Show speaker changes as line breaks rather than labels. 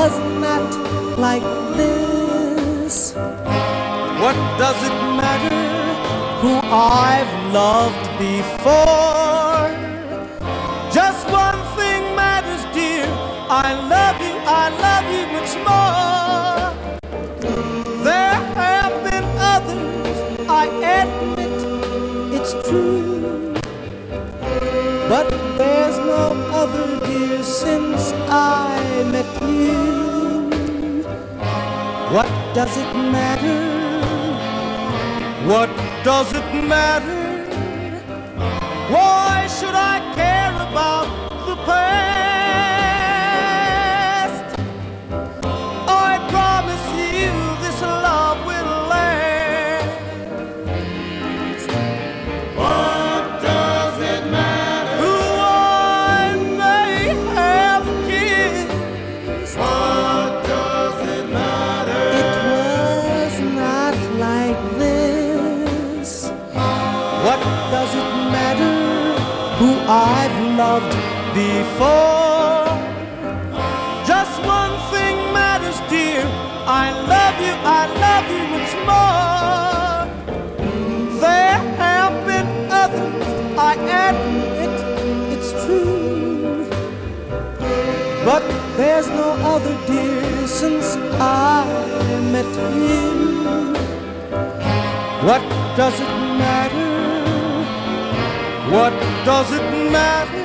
was not like this. What does it matter who I've loved before? Just one thing matters, dear, I love you much more. There have been others, I admit, it's true, but there's no other, dear, since I met you. What does it matter? What does it matter? Why should I care about the past? I promise you this love will last. What does it matter? Who I may have kissed. What does it matter? It was not like this. What does it matter who I've loved before? Just one thing matters, dear, I love you much more. There have been others, I admit, it's true, but there's no other, dear, since I met you. What does it matter? What does it matter?